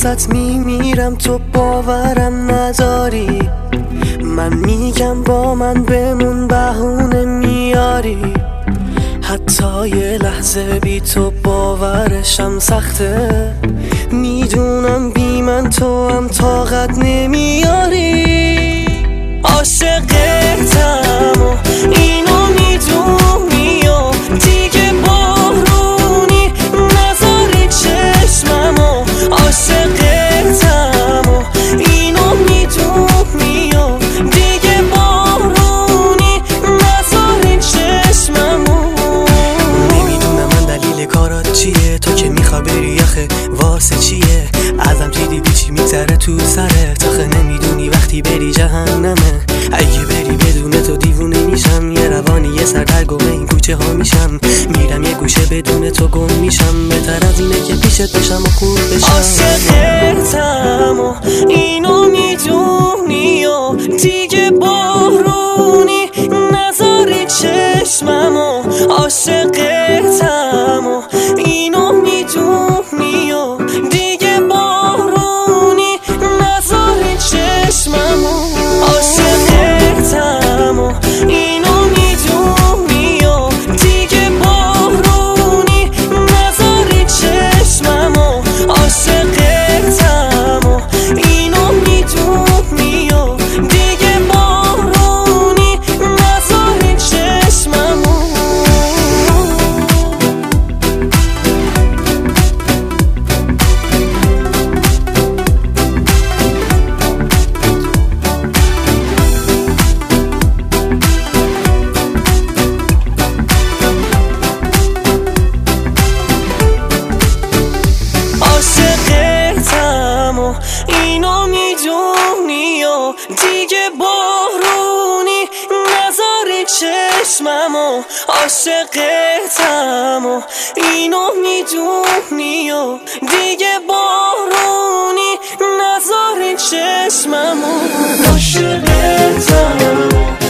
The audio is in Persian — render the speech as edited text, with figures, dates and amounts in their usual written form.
واسط میمیرم تو باورم نداری. من میگم با من بمون بهونه میاری. حتی یه لحظه بی تو باورشم سخته. میدونم بی من تو هم طاقت نمیاری. عاشقتم و اینو میدونی و دیگه بارونی نذاری چشممو. عاشقتم و اینو میدونی و دیگه بارونی نذاری چشممو. نمیدونم من دلیل کارات چیه، تو که میخوا بری آخه واسه چیه؟ ازم چی دیدی چی میگذره تو سرت؟ آخه نمیدونی وقتی بری جهنمه. اگه بری بدون تو دیوونه میشم، یه روانی یه سر در گم این کوچه ها میشم. میرم یه گوشه بدون تو گم میشم، بهتر از اینه که پیشت بشم و خوب بشم. عاشقتم و اینو میدونی و دیگه بارونی نذاری چشممو. عاشقتم و اینو میدونی و دیگه بارونی نذاری چشممو. عاشقتم و اینو میدونی و دیگه بارونی نذاری چشممو. عاشقتم و اینو میدونی و دیگه بارونی نذاری چشممو. عاشقتم و اینو میدونی و دیگه بارونی نذاری چشممو. عاشقتم و اینو میدونی و دیگه بارونی نذاری چشممو. عاشقتم